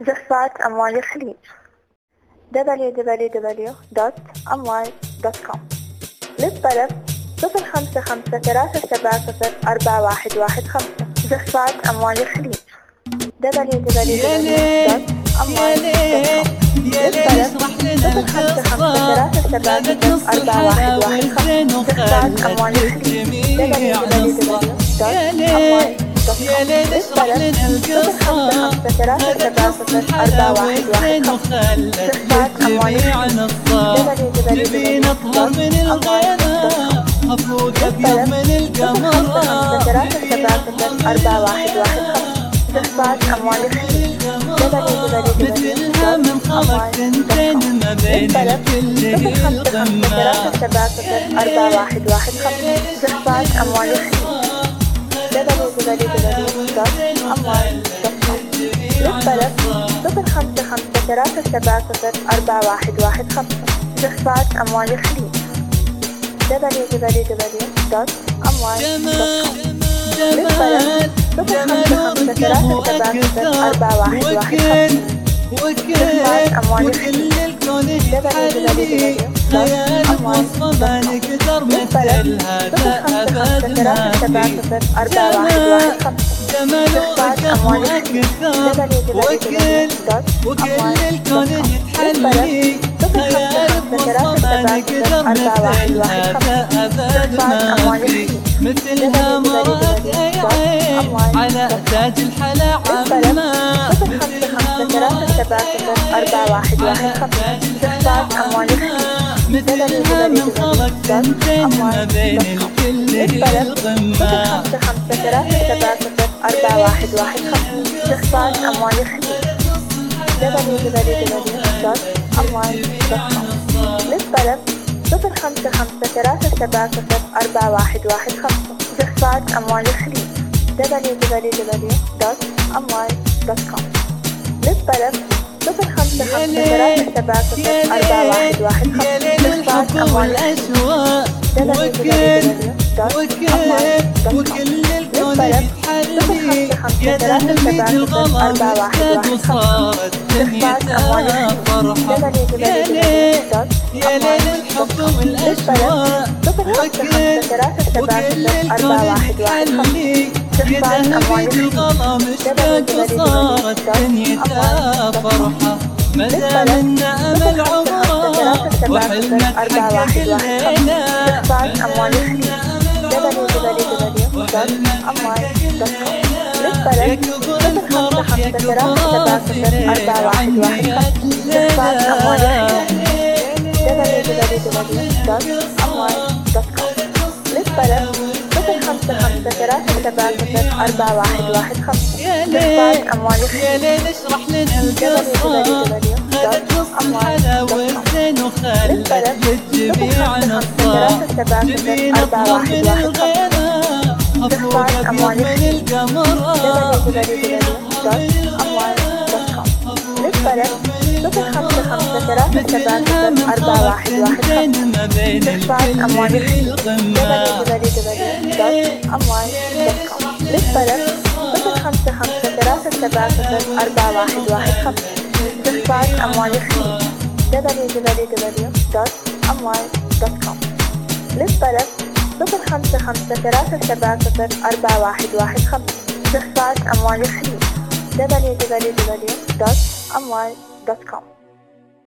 زفات أموال الخليج www.amwal.com. للطلب 0553704115. زفات أموال الخليج www.amwal.com. للطلب 0553704115. زفات أموال الخليج www.amwal.com. للطلب 0553704115. زفات أموال الخليج نبي نطهر من الغيرة أفوق أبيض من القمر. زفات أموال الخليج مثلها من خلق تنتين ما بين الكل القمة. زفات أموال الخليج www.amwal.com. للطلب 0553704115. زفات أموال الخليج www.amwal.com. للطلب 0553704115. زفات أموال الخليج www.amwal.com. للطلب 0553704115. زفات أموال الخليج وكل الكون يتحلي مثلها مرات عين على تاج الحلا عمّا. مثلها من خلق تنتين ما بين الكل القمة. زفات أموال الخليج www.amwal.com. للطلب 0553704115. زفات أموال الخليج www.amwal.com. للطلب 0553704115. زفات أموال الخليج www.amwal.com. وكل الكون للطلب يتحلي يا ذهبي الغلا وحدك وصارت دنيتها فرحة. يا ليل الحب والأشواق وكل الكون يتحلي يا ذهبي الغلا مشتاق وصارت دنيتها فرحة. ما دام لنا أمل عمره وحلمك حقق الليلة. زفات أموال الخليج www.amwal.com. للطلب 0553704115. زفات أموال الخليج www.amwal.com. للطلب 0553704115. زفات أموال يا ليل اشرح لنا القصة خلت وسط حلاوتين وخلت للجميع نصة. نبي نطهر من الغيرة أفوق أبيض من القمر. www.amwal.com. للطلب 0553704115. ما بين زفات أموال الخليج القمة. www.amwal.com. للطلب 0553704115. زفات أموال الخليج www.amwal.com. للطلب 0553704115. زفات أموال الخليج www.amwal.com.